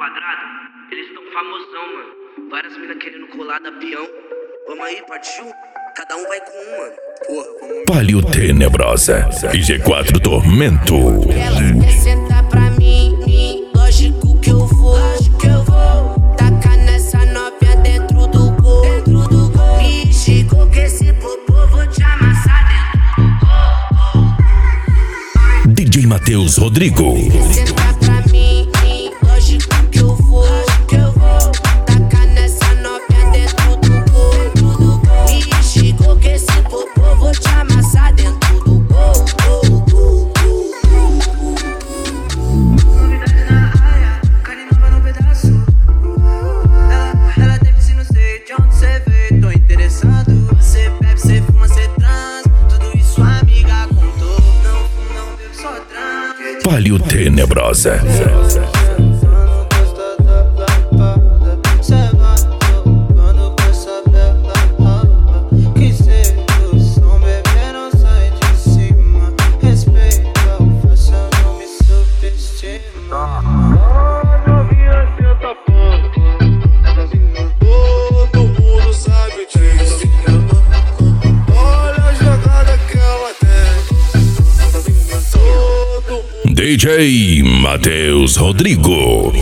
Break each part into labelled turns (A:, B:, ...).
A: quadrado, eles tão famosão, mano. Várias minas querendo colar da peão. Vamos aí, partiu? Cada um vai com um, mano. Porra, vamos.
B: Palio Tenebrosa e G4 Tormento.
C: Ela quer sentar pra mim, lógico que eu vou. Tacar nessa novinha dentro do gol. Me chegou que esse popô vou te amassar dentro do gol.
B: DJ Matheus Rodrigo.
C: Sentar pra mim, lógico que eu vou. Tacar nessa novinha dentro do gol. Me chegou que esse popô vou te amassar dentro do gol.
D: Novidade na área, carne nova no pedaço. Ela tem piscina, não sei de onde cê veio, tô interessado. Cê bebe, cê fuma, cê trans, tudo isso a amiga contou. Não fumo, não bebo, só trans.
B: Palio Tenebrosa. DJ Matheus Rodrigo.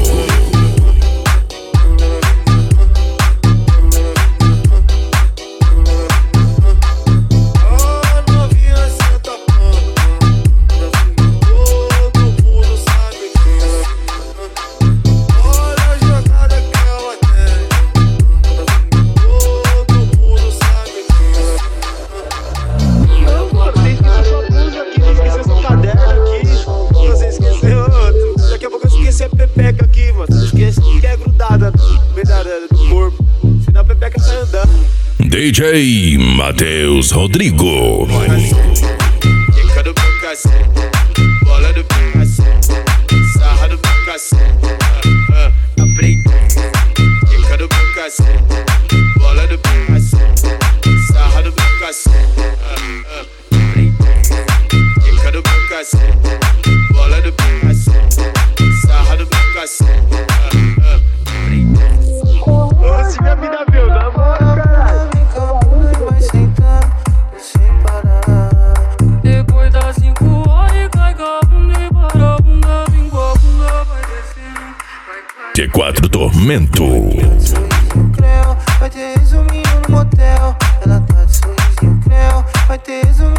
E: Pepeca aqui, mano. Não esqueça que é grudada do corpo. Senão a pepeca sai andando.
B: DJ Matheus Rodrigo.
E: Dica do Picasso, bola do Picasso, sarra do Picasso. Aprende. Dica do Picasso, bola do Picasso, sarra do Picasso. Aprende. Dica do Picasso, bola do Picasso. Sarra do Picasso. Ô, se minha vida viu, na moral, caralho.
D: Vai sentando, sem parar.
F: Depois das 5 horas, cai com a bunda e para a bunda. Vem com a bunda, vai descendo, vai caindo.
B: G4 Tormento.
D: Sorrisinho creu, vai ter resuminho no motel. Ela tá de sorrisinho creu, vai ter resuminho.